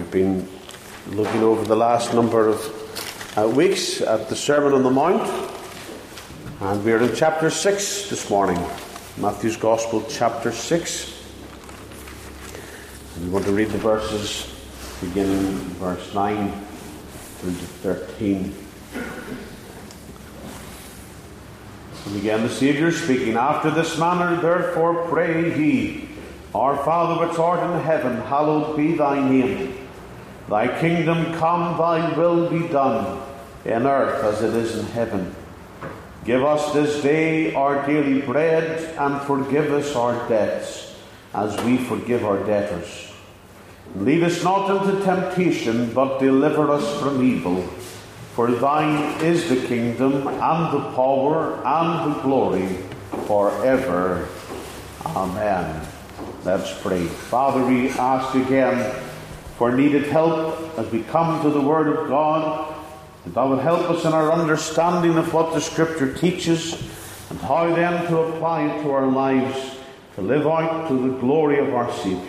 We've been looking over the last number of weeks at the Sermon on the Mount, and we're in chapter 6 this morning, Matthew's Gospel, chapter 6. And we want to read the verses beginning in verse 9 through to 13. And again the Saviour speaking, "After this manner therefore pray ye, Our Father which art in heaven, hallowed be thy name. Thy kingdom come, thy will be done, in earth as it is in heaven. Give us this day our daily bread, and forgive us our debts, as we forgive our debtors. And lead us not into temptation, but deliver us from evil. For thine is the kingdom, and the power, and the glory, forever. Amen." Let's pray. Father, we ask again for needed help as we come to the Word of God, that Thou would help us in our understanding of what the Scripture teaches, and how then to apply it to our lives, to live out to the glory of our Saviour.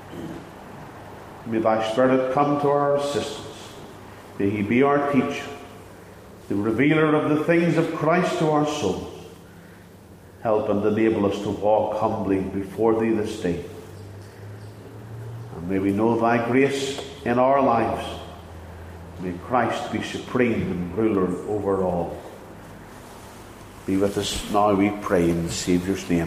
May Thy Spirit come to our assistance. May He be our teacher, the revealer of the things of Christ to our souls. Help and enable us to walk humbly before Thee this day. And may we know Thy grace in our lives. May Christ be supreme and ruler over all. Be with us now, we pray, in the Saviour's name.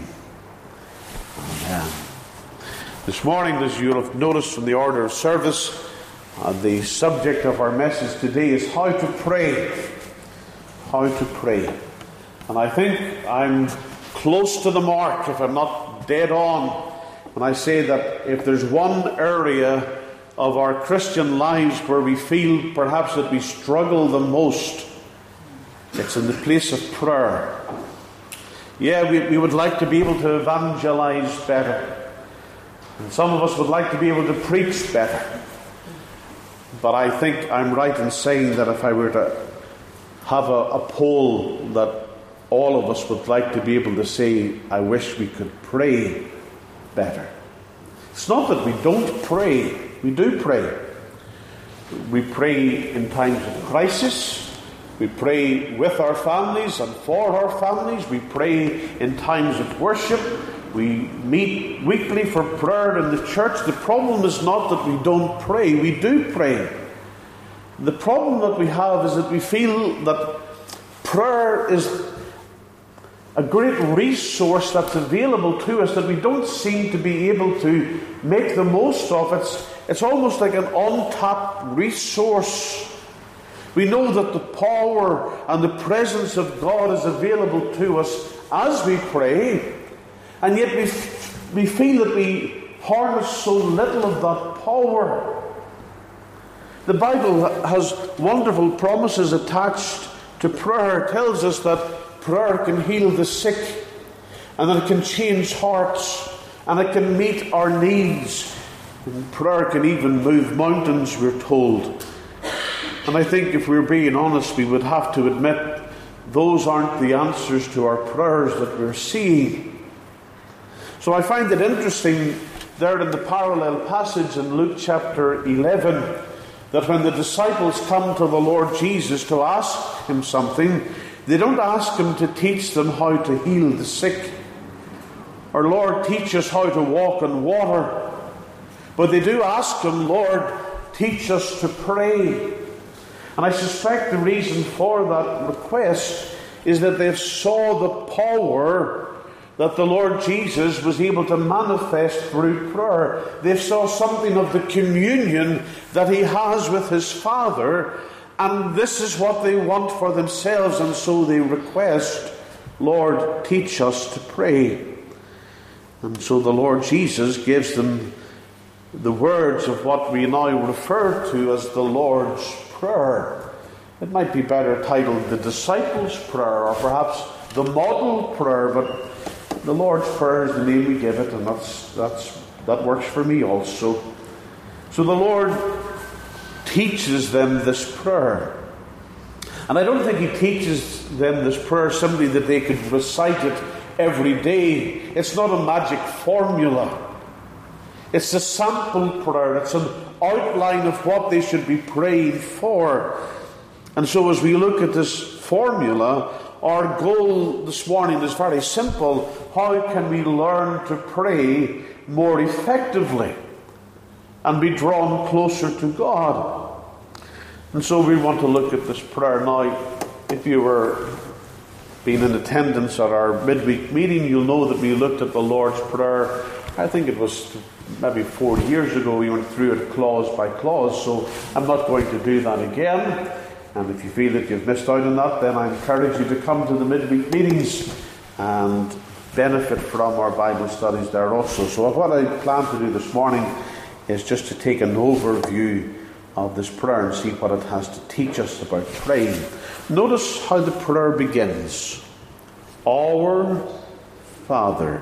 Amen. This morning, as you'll have noticed from the order of service, the subject of our message today is how to pray. How to pray. And I think I'm close to the mark, if I'm not dead on, when I say that if there's one area of our Christian lives where we feel perhaps that we struggle the most, it's in the place of prayer. Yeah, we would like to be able to evangelize better. And some of us would like to be able to preach better. But I think I'm right in saying that if I were to have a poll that all of us would like to be able to say, I wish we could pray better. It's not that we don't pray. We do pray. We pray in times of crisis. We pray with our families and for our families. We pray in times of worship. We meet weekly for prayer in the church. The problem is not that we don't pray. We do pray. The problem that we have is that we feel that prayer is a great resource that's available to us that we don't seem to be able to make the most of. It's almost like an untapped resource. We know that the power and the presence of God is available to us as we pray, and yet we feel that we harness so little of that power. The Bible has wonderful promises attached to prayer. It tells us that prayer can heal the sick, and that it can change hearts, and it can meet our needs. And prayer can even move mountains, we're told. And I think if we're being honest, we would have to admit those aren't the answers to our prayers that we're seeing. So I find it interesting there in the parallel passage in Luke chapter 11, that when the disciples come to the Lord Jesus to ask Him something, they don't ask Him to teach them how to heal the sick, or Lord, teach us how to walk on water. But they do ask Him, Lord, teach us to pray. And I suspect the reason for that request is that they saw the power that the Lord Jesus was able to manifest through prayer. They saw something of the communion that He has with His Father, and this is what they want for themselves, and so they request, Lord, teach us to pray. And so the Lord Jesus gives them the words of what we now refer to as the Lord's Prayer. It might be better titled the Disciples' Prayer, or perhaps the Model Prayer, but the Lord's Prayer is the name we give it, and that works for me also. So the Lord teaches them this prayer. And I don't think He teaches them this prayer simply that they could recite it every day. It's not a magic formula. It's a sample prayer. It's an outline of what they should be praying for. And so as we look at this formula, our goal this morning is very simple. How can we learn to pray more effectively and be drawn closer to God? And so we want to look at this prayer now. If you were being in attendance at our midweek meeting, you'll know that we looked at the Lord's Prayer. I think it was maybe 4 years ago. We went through it clause by clause, so I'm not going to do that again. And if you feel that you've missed out on that, then I encourage you to come to the midweek meetings and benefit from our Bible studies there also. So what I plan to do this morning is just to take an overview of this prayer and see what it has to teach us about praying. Notice how the prayer begins. Our Father.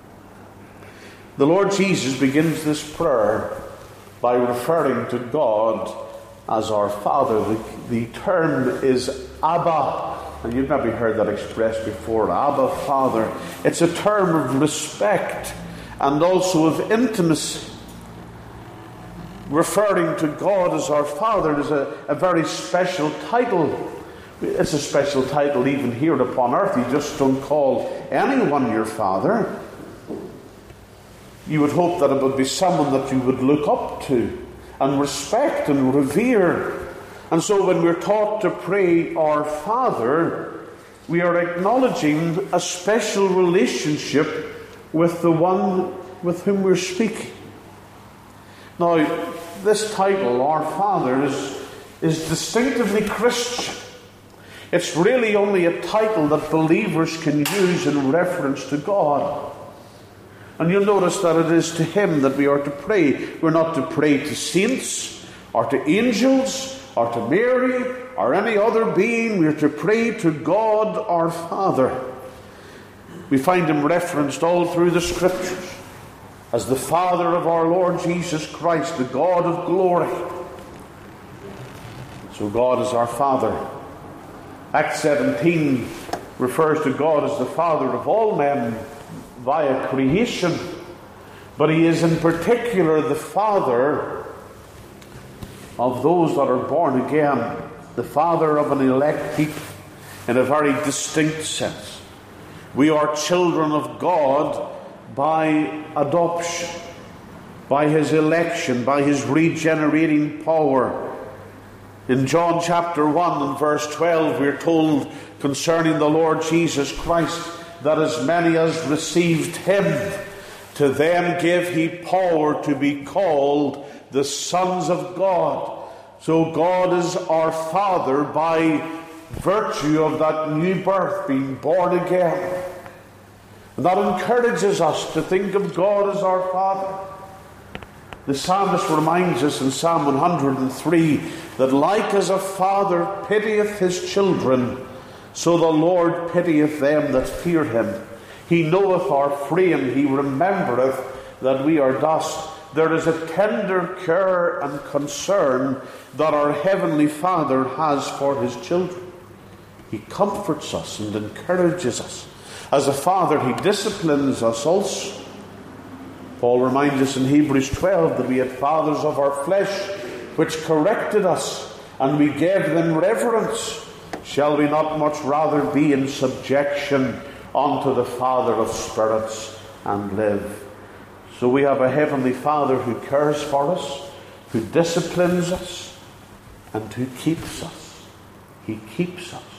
The Lord Jesus begins this prayer by referring to God as our Father. The term is Abba. And you've maybe heard that expressed before. Abba, Father. It's a term of respect and also of intimacy. Referring to God as our Father is a very special title. It's a special title even here upon earth. You just don't call anyone your Father. You would hope that it would be someone that you would look up to and respect and revere. And so when we're taught to pray our Father, we are acknowledging a special relationship with the one with whom we're speaking. Now, this title, Our Father, is distinctively Christian. It's really only a title that believers can use in reference to God. And you'll notice that it is to Him that we are to pray. We're not to pray to saints, or to angels, or to Mary, or any other being. We're to pray to God our Father. We find Him referenced all through the Scriptures as the Father of our Lord Jesus Christ, the God of glory. So God is our Father. Acts 17 refers to God as the Father of all men via creation. But He is in particular the Father of those that are born again. The Father of an elect people in a very distinct sense. We are children of God by adoption, by His election, by His regenerating power. In John chapter 1 and verse 12, we're told concerning the Lord Jesus Christ that as many as received Him, to them gave He power to be called the sons of God. So God is our Father by virtue of that new birth, being born again. And that encourages us to think of God as our Father. The psalmist reminds us in Psalm 103 that like as a father pitieth his children, so the Lord pitieth them that fear Him. He knoweth our frame, He remembereth that we are dust. There is a tender care and concern that our Heavenly Father has for His children. He comforts us and encourages us. As a father, He disciplines us also. Paul reminds us in Hebrews 12 that we had fathers of our flesh which corrected us, and we gave them reverence. Shall we not much rather be in subjection unto the Father of spirits and live? So we have a Heavenly Father who cares for us, who disciplines us, and who keeps us. He keeps us.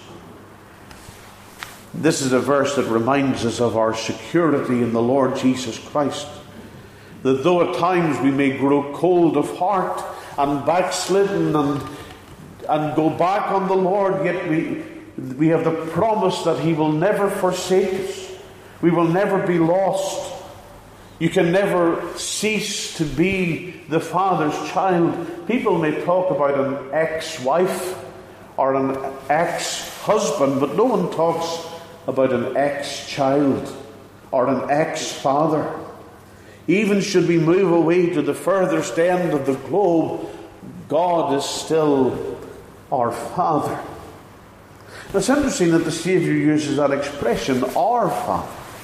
This is a verse that reminds us of our security in the Lord Jesus Christ. That though at times we may grow cold of heart and backslidden and go back on the Lord, yet we have the promise that He will never forsake us. We will never be lost. You can never cease to be the Father's child. People may talk about an ex-wife or an ex-husband, but no one talks about an ex-child or an ex-father. Even should we move away to the furthest end of the globe, God is still our Father. It's interesting that the Saviour uses that expression, our Father.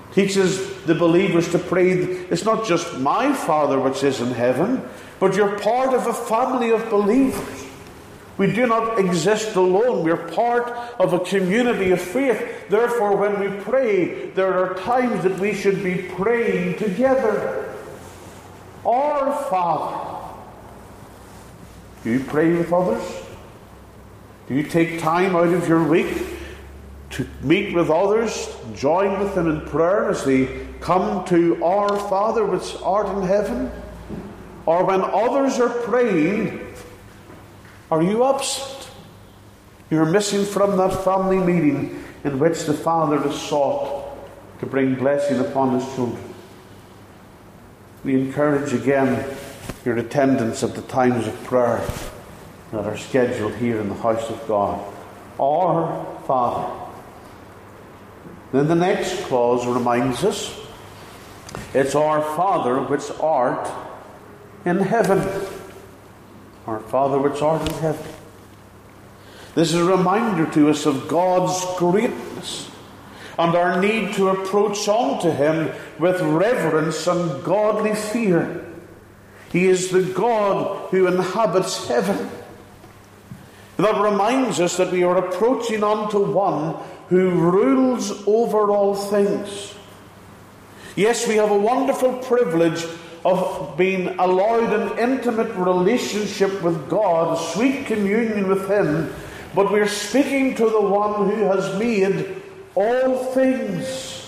Teaches the believers to pray, it's not just my Father which is in heaven, but you're part of a family of believers. We do not exist alone. We're part of a community of faith. Therefore, when we pray, there are times that we should be praying together. Our Father. Do you pray with others? Do you take time out of your week to meet with others, join with them in prayer as they come to our Father which art in heaven? Or when others are praying, are you absent? You're missing from that family meeting in which the Father is sought to bring blessing upon his children. We encourage again your attendance at the times of prayer that are scheduled here in the house of God. Our Father. Then the next clause reminds us, it's our Father which art in heaven. Our Father which art in heaven. This is a reminder to us of God's greatness and our need to approach unto him with reverence and godly fear. He is the God who inhabits heaven. That reminds us that we are approaching unto one who rules over all things. Yes, we have a wonderful privilege of being allowed an intimate relationship with God, a sweet communion with him, but we're speaking to the one who has made all things.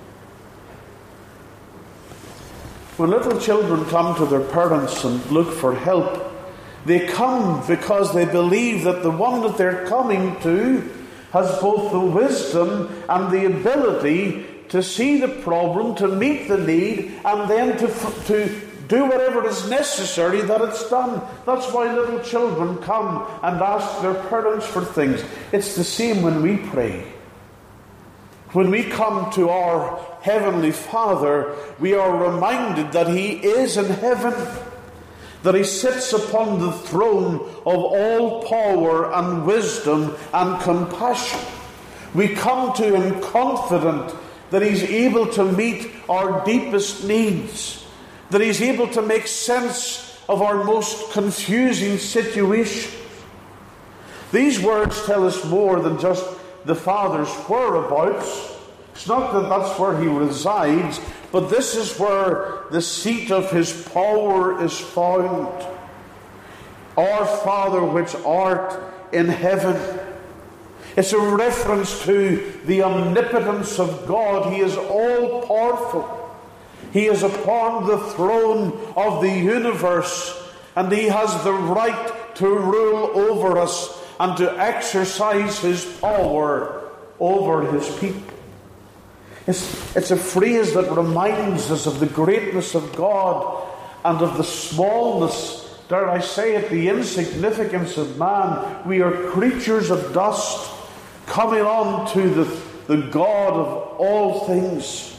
When little children come to their parents and look for help, they come because they believe that the one that they're coming to has both the wisdom and the ability to see the problem, to meet the need, and then to do whatever is necessary that it's done. That's why little children come and ask their parents for things. It's the same when we pray. When we come to our Heavenly Father, we are reminded that he is in heaven, that he sits upon the throne of all power and wisdom and compassion. We come to him confident that he's able to meet our deepest needs, that he's able to make sense of our most confusing situations. These words tell us more than just the Father's whereabouts. It's not that that's where he resides, but this is where the seat of his power is found. Our Father which art in heaven. It's a reference to the omnipotence of God. He is all-powerful. He is upon the throne of the universe, and he has the right to rule over us and to exercise his power over his people. It's a phrase that reminds us of the greatness of God and of the smallness, dare I say it, the insignificance of man. We are creatures of dust coming on to the God of all things.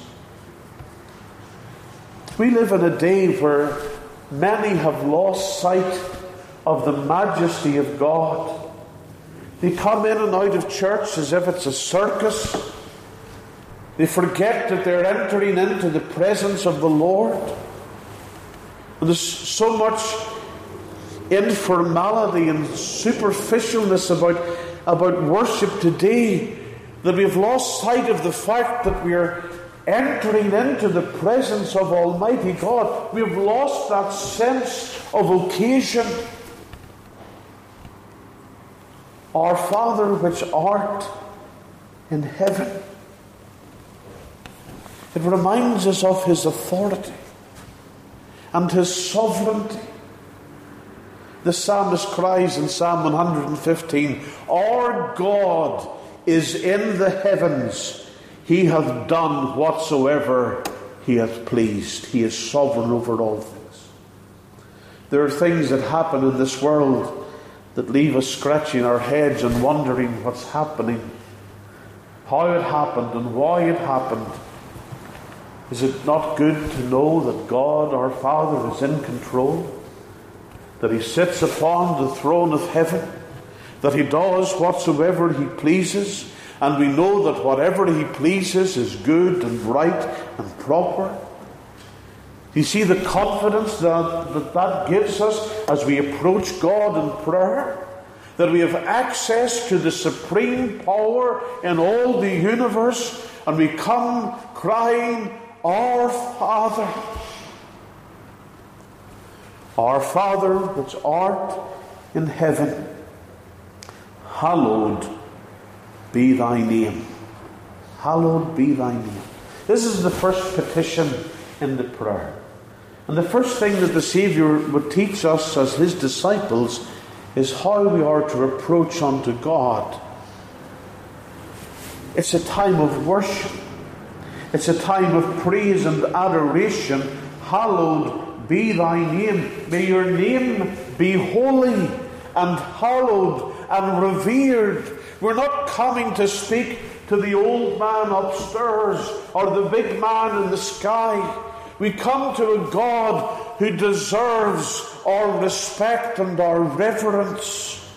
We live in a day where many have lost sight of the majesty of God. They come in and out of church as if it's a circus. They forget that they're entering into the presence of the Lord. And there's so much informality and superficialness about worship today that we've lost sight of the fact that we are entering into the presence of Almighty God. We've lost that sense of occasion. Our Father which art in heaven. It reminds us of his authority and his sovereignty. The psalmist cries in Psalm 115, our God is in the heavens. He hath done whatsoever he hath pleased. He is sovereign over all things. There are things that happen in this world that leave us scratching our heads and wondering what's happening, how it happened and why it happened. Is it not good to know that God, our Father, is in control? That he sits upon the throne of heaven? That he does whatsoever he pleases? and we know that whatever he pleases is good and right and proper. You see the confidence that gives us as we approach God in prayer, that we have access to the supreme power in all the universe, and we come crying, Our Father. Our Father which art in heaven, hallowed be thy name. Hallowed be thy name. This is the first petition in the prayer. And the first thing that the Saviour would teach us as his disciples is how we are to approach unto God. It's a time of worship. It's a time of praise and adoration. Hallowed be thy name. May your name be holy and hallowed and revered. We're not coming to speak to the old man upstairs or the big man in the sky. We come to a God who deserves our respect and our reverence.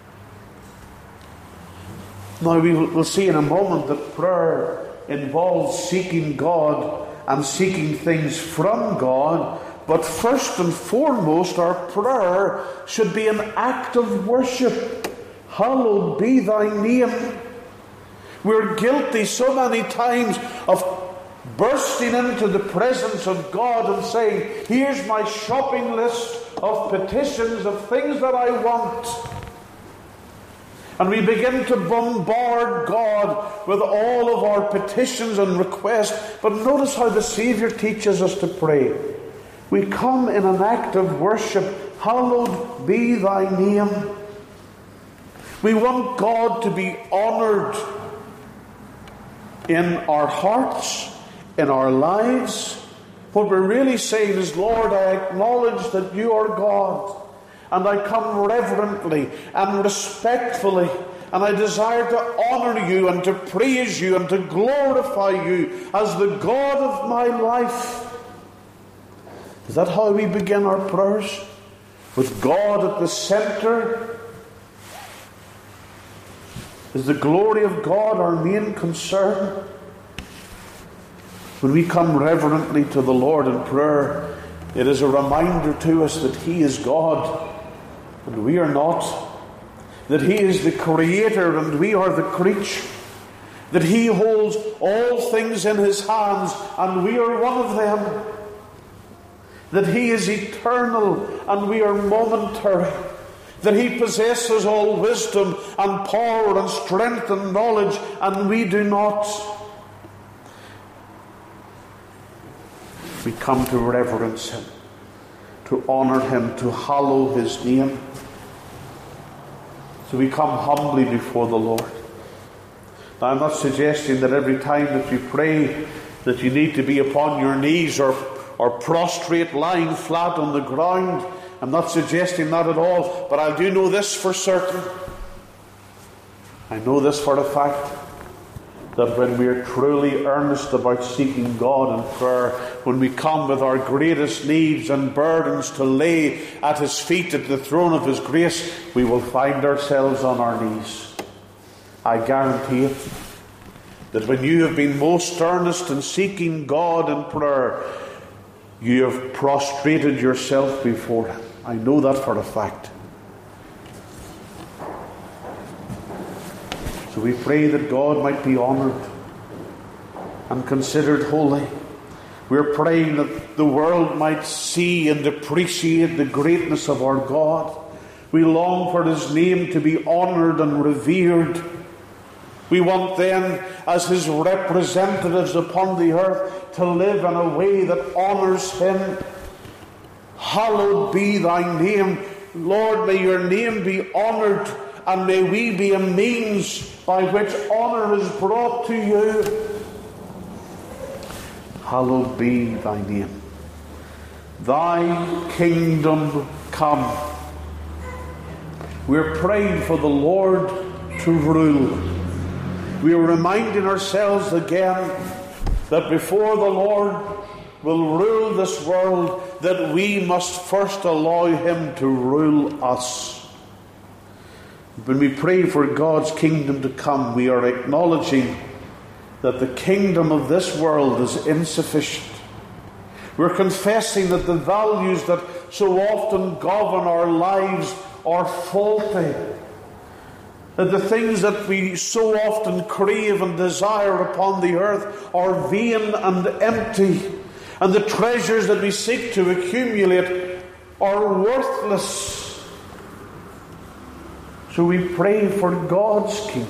Now we'll see in a moment that prayer involves seeking God and seeking things from God. But first and foremost, our prayer should be an act of worship. Hallowed be thy name. We're guilty so many times of bursting into the presence of God and saying, here's my shopping list of petitions of things that I want. And we begin to bombard God with all of our petitions and requests. But notice how the Saviour teaches us to pray. We come in an act of worship. Hallowed be thy name. We want God to be honoured in our hearts, in our lives. What we're really saying is, Lord, I acknowledge that you are God, and I come reverently and respectfully, and I desire to honour you and to praise you and to glorify you as the God of my life. Is that how we begin our prayers? With God at the centre? Is the glory of God our main concern? When we come reverently to the Lord in prayer, it is a reminder to us that he is God and we are not. That he is the creator and we are the creature. That he holds all things in his hands and we are one of them. That he is eternal and we are momentary. That he possesses all wisdom and power and strength and knowledge and we do not. We come to reverence him, to honour him, to hallow his name. So we come humbly before the Lord. Now, I'm not suggesting that every time that you pray that you need to be upon your knees or prostrate, lying flat on the ground. I'm not suggesting that at all, but I do know this for certain. I know this for a fact, that when we are truly earnest about seeking God in prayer, when we come with our greatest needs and burdens to lay at his feet at the throne of his grace, we will find ourselves on our knees. I guarantee it, that when you have been most earnest in seeking God in prayer, you have prostrated yourself before him. I know that for a fact. So we pray that God might be honoured and considered holy. We're praying that the world might see and appreciate the greatness of our God. We long for his name to be honoured and revered. We want then, as his representatives upon the earth, to live in a way that honours him. Hallowed be thy name. Lord, may your name be honoured, and may we be a means by which honour is brought to you. Hallowed be thy name. Thy kingdom come. We're praying for the Lord to rule. We are reminding ourselves again that before the Lord will rule this world, that we must first allow him to rule us. When we pray for God's kingdom to come, we are acknowledging that the kingdom of this world is insufficient. We're confessing that the values that so often govern our lives are faulty. That the things that we so often crave and desire upon the earth are vain and empty. And the treasures that we seek to accumulate are worthless. So we pray for God's kingdom.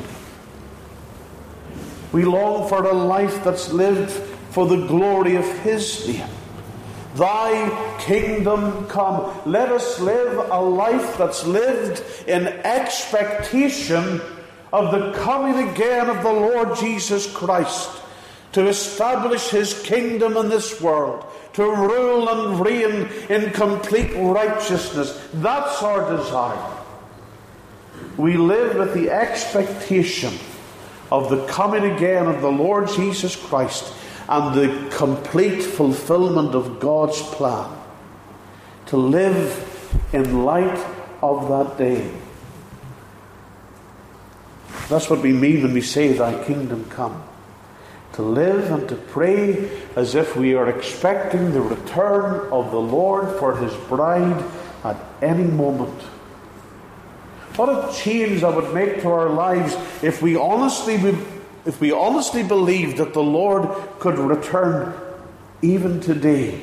We long for a life that's lived for the glory of His name. Thy kingdom come. Let us live a life that's lived in expectation of the coming again of the Lord Jesus Christ, to establish His kingdom in this world, to rule and reign in complete righteousness. That's our desire. We live with the expectation of the coming again of the Lord Jesus Christ and the complete fulfillment of God's plan, to live in light of that day. That's what we mean when we say, Thy kingdom come. To live and to pray as if we are expecting the return of the Lord for His bride at any moment. What a change that would make to our lives if we honestly believed that the Lord could return even today.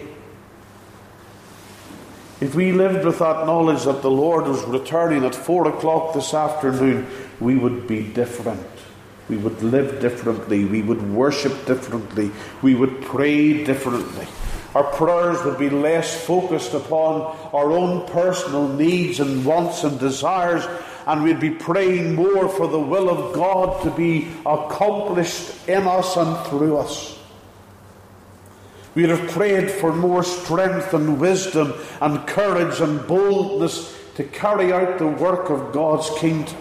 If we lived with that knowledge that the Lord was returning at 4 o'clock this afternoon, we would be different. We would live differently. We would worship differently. We would pray differently. Our prayers would be less focused upon our own personal needs and wants and desires, and we'd be praying more for the will of God to be accomplished in us and through us. We'd have prayed for more strength and wisdom and courage and boldness to carry out the work of God's kingdom.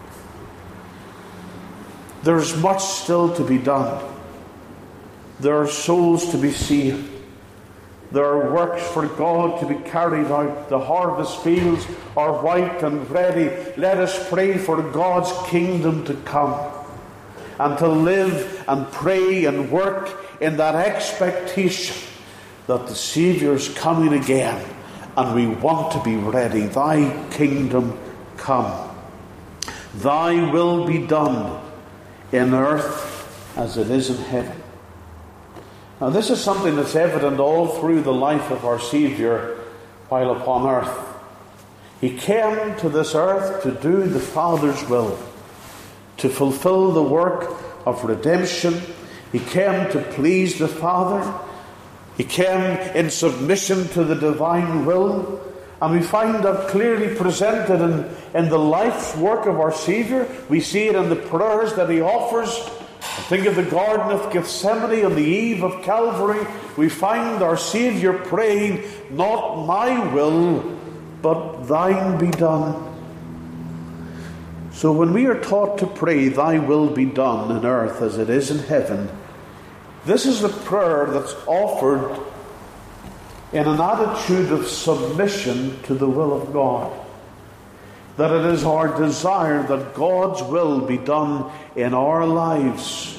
There's much still to be done. There are souls to be saved. There are works for God to be carried out. The harvest fields are white and ready. Let us pray for God's kingdom to come, and to live and pray and work in that expectation that the Saviour is coming again, and we want to be ready. Thy kingdom come. Thy will be done in earth as it is in heaven. Now, this is something that's evident all through the life of our Saviour while upon earth. He came to this earth to do the Father's will, to fulfill the work of redemption. He came to please the Father. He came in submission to the divine will. And we find that clearly presented in the life's work of our Saviour. We see it in the prayers that He offers. Think of the Garden of Gethsemane on the eve of Calvary. We find our Saviour praying, not my will, but thine be done. So when we are taught to pray, thy will be done in earth as it is in heaven, this is the prayer that's offered in an attitude of submission to the will of God. That it is our desire that God's will be done in our lives.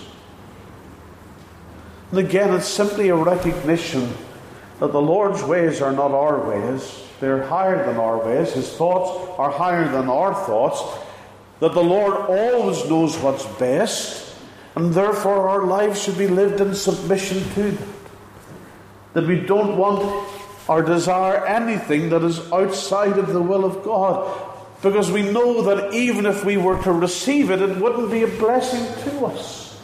And again, it's simply a recognition that the Lord's ways are not our ways. They're higher than our ways. His thoughts are higher than our thoughts. That the Lord always knows what's best, and therefore our lives should be lived in submission to that. That we don't want or desire anything that is outside of the will of God, because we know that even if we were to receive it, it wouldn't be a blessing to us.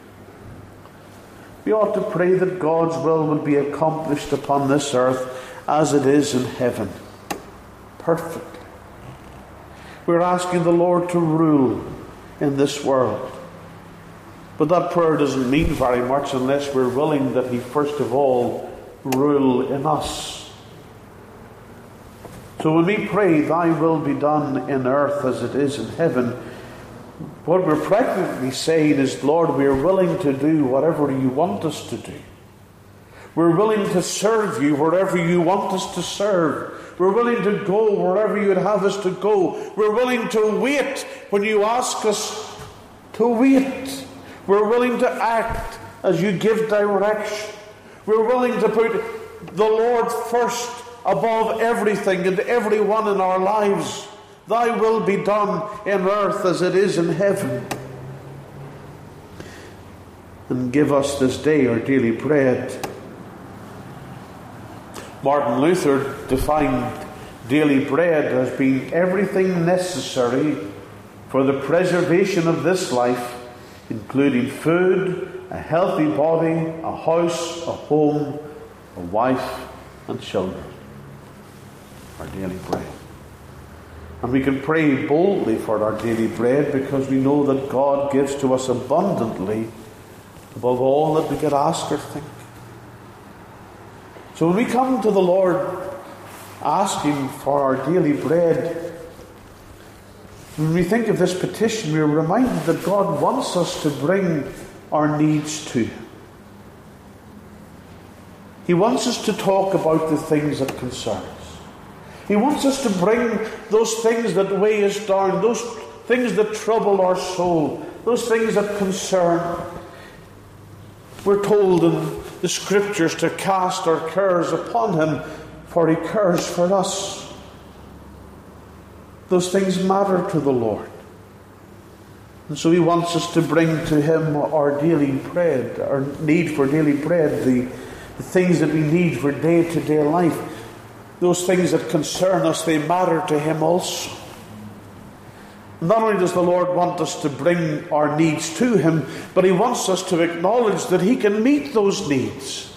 We ought to pray that God's will would be accomplished upon this earth as it is in heaven, perfectly. We're asking the Lord to rule in this world. But that prayer doesn't mean very much unless we're willing that He first of all rule in us. So when we pray, thy will be done in earth as it is in heaven, what we're practically saying is, Lord, we're willing to do whatever you want us to do. We're willing to serve you wherever you want us to serve. We're willing to go wherever you would have us to go. We're willing to wait when you ask us to wait. We're willing to act as you give direction. We're willing to put the Lord first above everything and everyone in our lives. Thy will be done in earth as it is in heaven. And give us this day our daily bread. Martin Luther defined daily bread as being everything necessary for the preservation of this life, including food, a healthy body, a house, a home, a wife, and children. Our daily bread. And we can pray boldly for our daily bread because we know that God gives to us abundantly above all that we could ask or think. So when we come to the Lord asking for our daily bread, when we think of this petition, we are reminded that God wants us to bring our needs to Him. He wants us to talk about the things that concern us. He wants us to bring those things that weigh us down, those things that trouble our soul, those things that concern. We're told in the Scriptures to cast our cares upon Him, for He cares for us. Those things matter to the Lord. And so He wants us to bring to Him our daily bread, our need for daily bread, the things that we need for day-to-day life. Those things that concern us, they matter to Him also. Not only does the Lord want us to bring our needs to Him, but He wants us to acknowledge that He can meet those needs.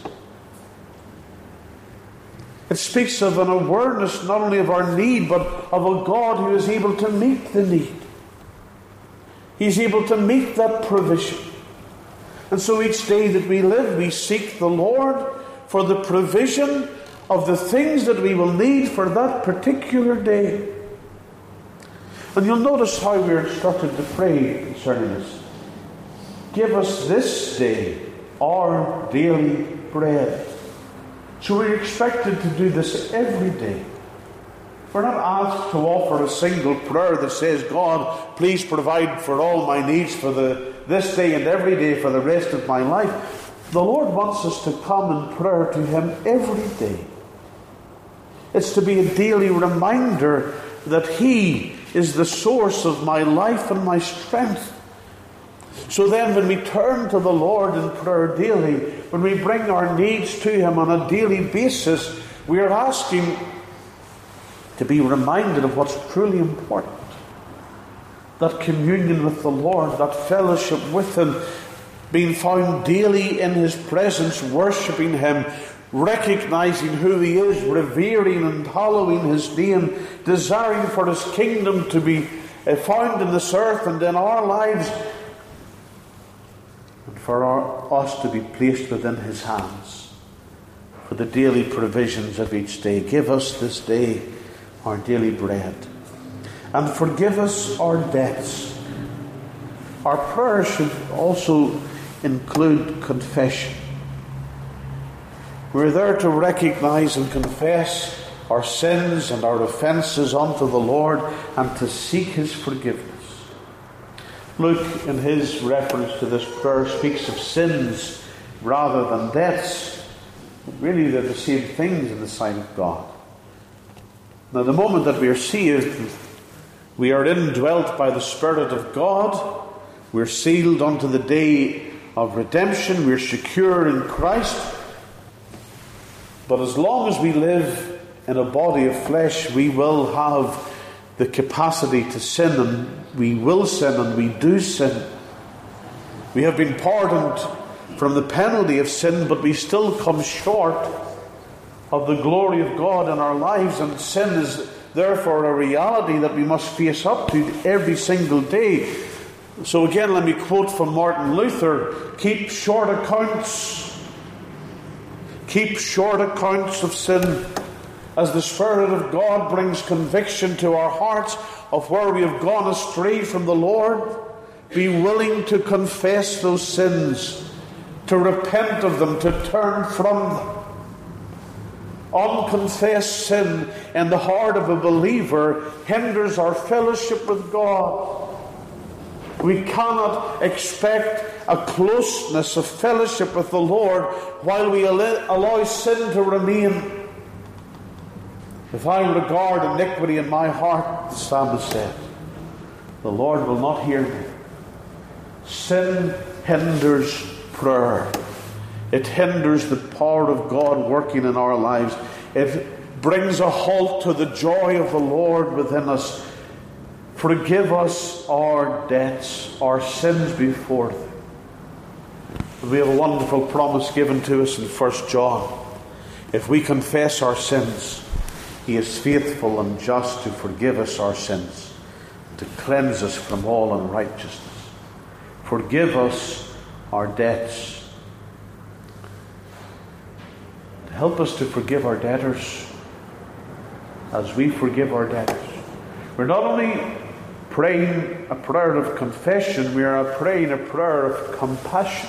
It speaks of an awareness not only of our need, but of a God who is able to meet the need. He's able to meet that provision. And so each day that we live, we seek the Lord for the provision of the things that we will need for that particular day. And you'll notice how we're instructed to pray concerning this. Give us this day our daily bread. So we're expected to do this every day. We're not asked to offer a single prayer that says, God, please provide for all my needs for this day and every day for the rest of my life. The Lord wants us to come in prayer to Him every day. It's to be a daily reminder that He is the source of my life and my strength. So then when we turn to the Lord in prayer daily, when we bring our needs to Him on a daily basis, we are asking to be reminded of what's truly important. That communion with the Lord, that fellowship with Him, being found daily in His presence, worshipping Him, recognizing who He is, revering and hallowing His name, desiring for His kingdom to be found in this earth and in our lives, and for us to be placed within His hands for the daily provisions of each day. Give us this day our daily bread, and forgive us our debts. Our prayer should also include confession. We're there to recognize and confess our sins and our offences unto the Lord and to seek His forgiveness. Luke, in his reference to this prayer, speaks of sins rather than debts. Really, they're the same things in the sight of God. Now, the moment that we are saved, we are indwelt by the Spirit of God. We're sealed unto the day of redemption. We're secure in Christ. But as long as we live in a body of flesh, we will have the capacity to sin, and we will sin, and we do sin. We have been pardoned from the penalty of sin, but we still come short of the glory of God in our lives, and sin is therefore a reality that we must face up to every single day. So again, let me quote from Martin Luther: keep short accounts. Keep short accounts of sin. As the Spirit of God brings conviction to our hearts of where we have gone astray from the Lord, be willing to confess those sins, to repent of them, to turn from them. Unconfessed sin in the heart of a believer hinders our fellowship with God. We cannot expect a closeness of fellowship with the Lord while we allow sin to remain. If I regard iniquity in my heart, the psalmist said, the Lord will not hear me. Sin hinders prayer. It hinders the power of God working in our lives. It brings a halt to the joy of the Lord within us. Forgive us our debts, our sins before Thee. We have a wonderful promise given to us in 1 John. If we confess our sins, He is faithful and just to forgive us our sins, to cleanse us from all unrighteousness. Forgive us our debts. To help us to forgive our debtors as we forgive our debtors. We're not only praying a prayer of confession, we are praying a prayer of compassion.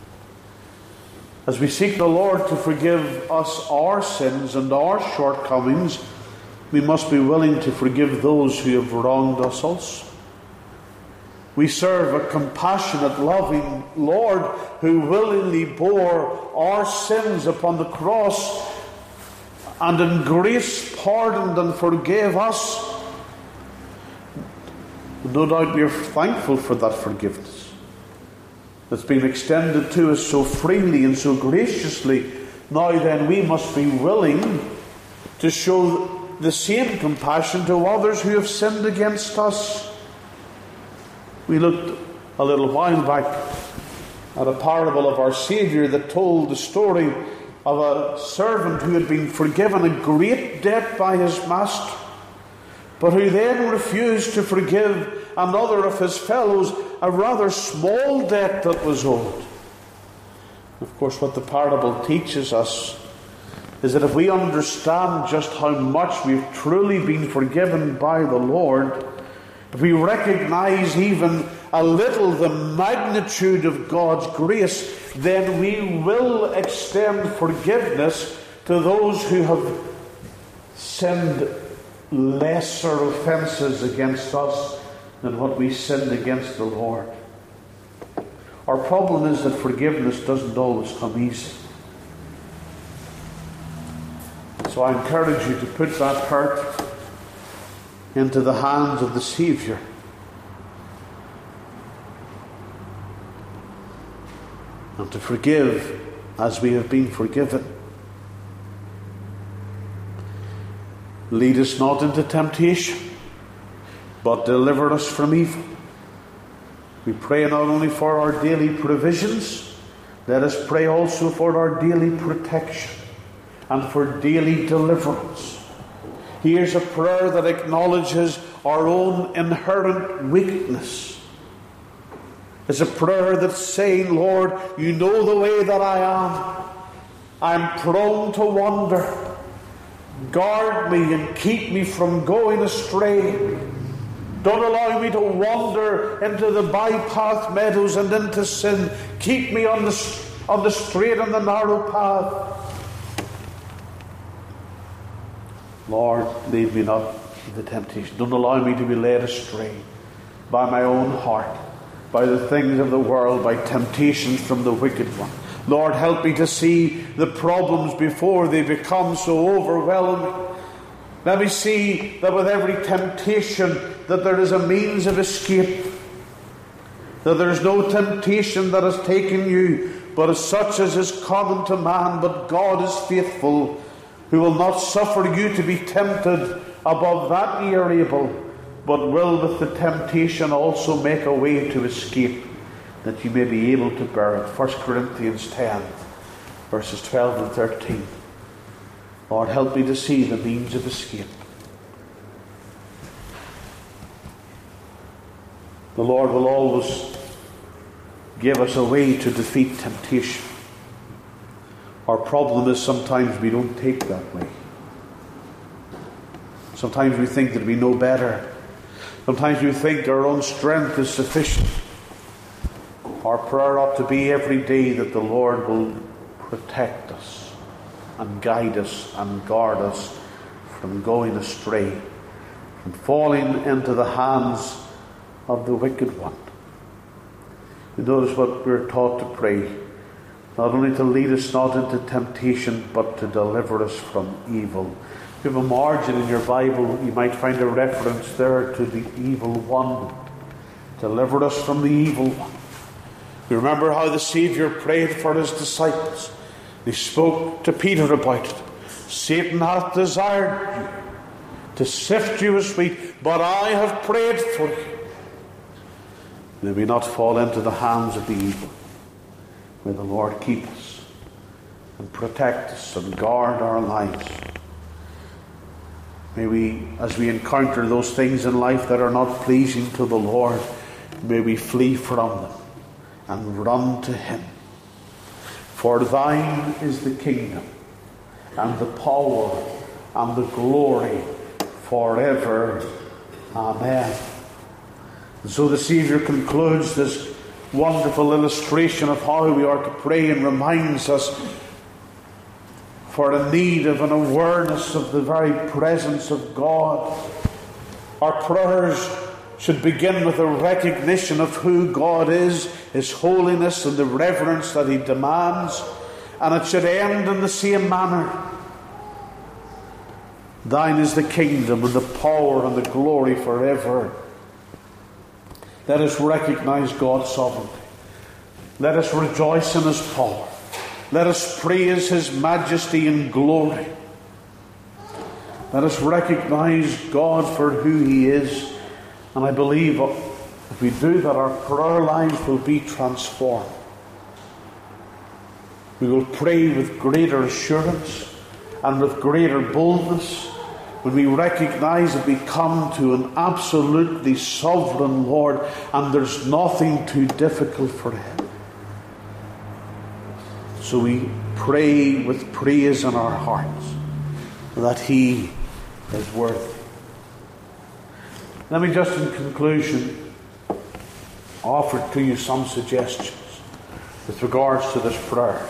As we seek the Lord to forgive us our sins and our shortcomings, we must be willing to forgive those who have wronged us also. We serve a compassionate, loving Lord who willingly bore our sins upon the cross and in grace pardoned and forgave us. No doubt we are thankful for that forgiveness that's been extended to us so freely and so graciously. Now then, we must be willing to show the same compassion to others who have sinned against us. We looked a little while back at a parable of our Saviour that told the story of a servant who had been forgiven a great debt by his master, but who then refused to forgive another of his fellows a rather small debt that was owed. Of course, what the parable teaches us is that if we understand just how much we've truly been forgiven by the Lord, if we recognize even a little the magnitude of God's grace, then we will extend forgiveness to those who have sinned lesser offences against us than what we sinned against the Lord. Our problem is that forgiveness doesn't always come easy. So I encourage you to put that hurt into the hands of the Saviour. And to forgive as we have been forgiven. Lead us not into temptation, but deliver us from evil. We pray not only for our daily provisions, let us pray also for our daily protection and for daily deliverance. Here's a prayer that acknowledges our own inherent weakness. It's a prayer that's saying, Lord, you know the way that I am. I'm prone to wander. Guard me and keep me from going astray. Don't allow me to wander into the bypath meadows and into sin. Keep me on the straight and the narrow path. Lord, lead me not into temptation. Don't allow me to be led astray by my own heart, by the things of the world, by temptations from the wicked one. Lord, help me to see the problems before they become so overwhelming. Let me see that with every temptation that there is a means of escape, that there is no temptation that has taken you but as such as is common to man. But God is faithful, who will not suffer you to be tempted above that ye are able, but will with the temptation also make a way to escape, that you may be able to bear it. 1 Corinthians 10, verses 12 and 13. Lord, help me to see the means of escape. The Lord will always give us a way to defeat temptation. Our problem is sometimes we don't take that way. Sometimes we think that we know better. Sometimes we think our own strength is sufficient. Our prayer ought to be every day that the Lord will protect us and guide us and guard us from going astray, from falling into the hands of the wicked one. You notice what we're taught to pray. Not only to lead us not into temptation, but to deliver us from evil. If you have a margin in your Bible, you might find a reference there to the evil one. Deliver us from the evil one. You remember how the Saviour prayed for his disciples. He spoke to Peter about it. Satan hath desired you to sift you as wheat, but I have prayed for you. May we not fall into the hands of the evil. May the Lord keep us and protect us and guard our lives. May we, as we encounter those things in life that are not pleasing to the Lord, may we flee from them and run to him. For thine is the kingdom and the power and the glory forever. Amen. And so the Saviour concludes this wonderful illustration of how we are to pray and reminds us for a need of an awareness of the very presence of God. Our prayers should begin with a recognition of who God is, his holiness, and the reverence that he demands, and it should end in the same manner. Thine is the kingdom and the power and the glory forever. Let us recognize God's sovereignty. Let us rejoice in his power. Let us praise his majesty and glory. Let us recognize God for who he is. And I believe if we do that, our prayer lives will be transformed. We will pray with greater assurance and with greater boldness when we recognize that we come to an absolutely sovereign Lord and there's nothing too difficult for him. So we pray with praise in our hearts that he is worthy. Let me just in conclusion offer to you some suggestions with regards to this prayer.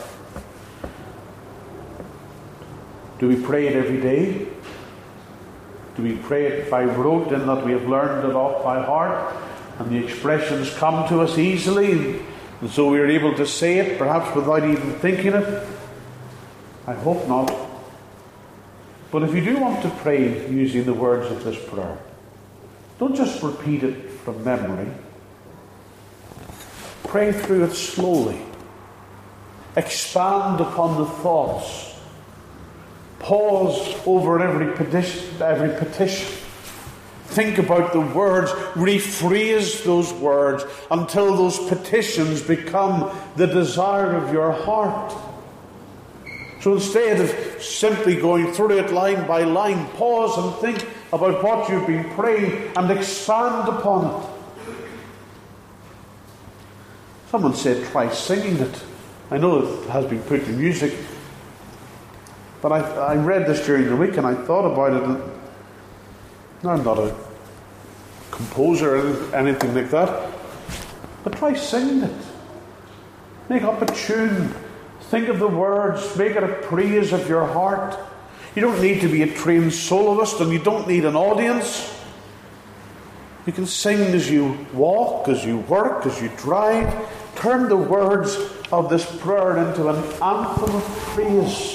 Do we pray it every day? Do we pray it by rote in that we have learned it off by heart and the expressions come to us easily and so we are able to say it perhaps without even thinking it? I hope not. But if you do want to pray using the words of this prayer, don't just repeat it from memory. Pray through it slowly. Expand upon the thoughts. Pause over every petition. Think about the words. Rephrase those words until those petitions become the desire of your heart. So instead of simply going through it line by line, pause and think about what you've been praying and expand upon it. Someone said, try singing it. I know it has been put to music, but I read this during the week and I thought about it. And I'm not a composer or anything like that, but try singing it. Make up a tune. Think of the words. Make it a praise of your heart. You don't need to be a trained soloist and you don't need an audience. You can sing as you walk, as you work, as you drive. Turn the words of this prayer into an anthem of praise.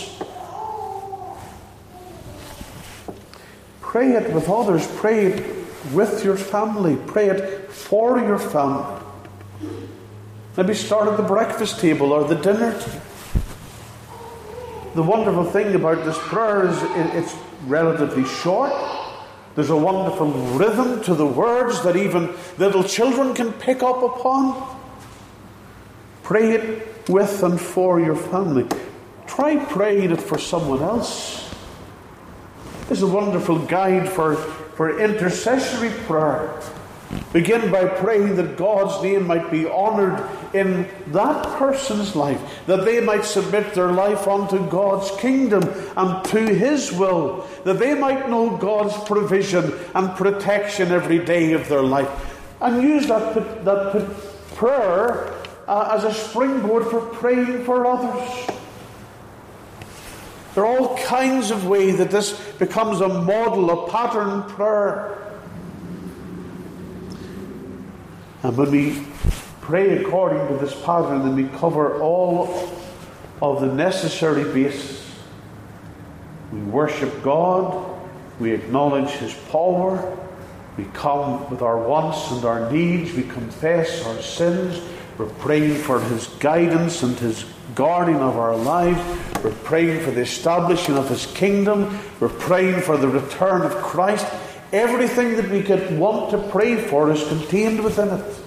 Pray it with others. Pray it with your family. Pray it for your family. Maybe start at the breakfast table or the dinner table. The wonderful thing about this prayer is it's relatively short. There's a wonderful rhythm to the words that even little children can pick up upon. Pray it with and for your family. Try praying it for someone else. There's a wonderful guide for intercessory prayer. Begin by praying that God's name might be honoured in that person's life, that they might submit their life unto God's kingdom and to his will, that they might know God's provision and protection every day of their life. And use that prayer as a springboard for praying for others. There are all kinds of ways that this becomes a model, a pattern prayer. And when we pray according to this pattern, then we cover all of the necessary bases. We worship God, we acknowledge His power, we come with our wants and our needs, we confess our sins, we're praying for His guidance and His guarding of our lives, we're praying for the establishing of His kingdom, we're praying for the return of Christ. Everything that we could want to pray for is contained within it.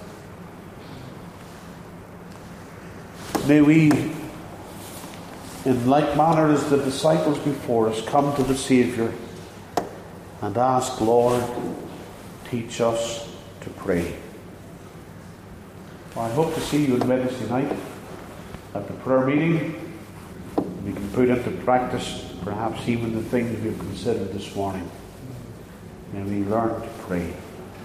May we, in like manner as the disciples before us, come to the Saviour and ask, Lord, teach us to pray. Well, I hope to see you on Wednesday night at the prayer meeting. We can put into practice perhaps even the things we've considered this morning. May we learn to pray.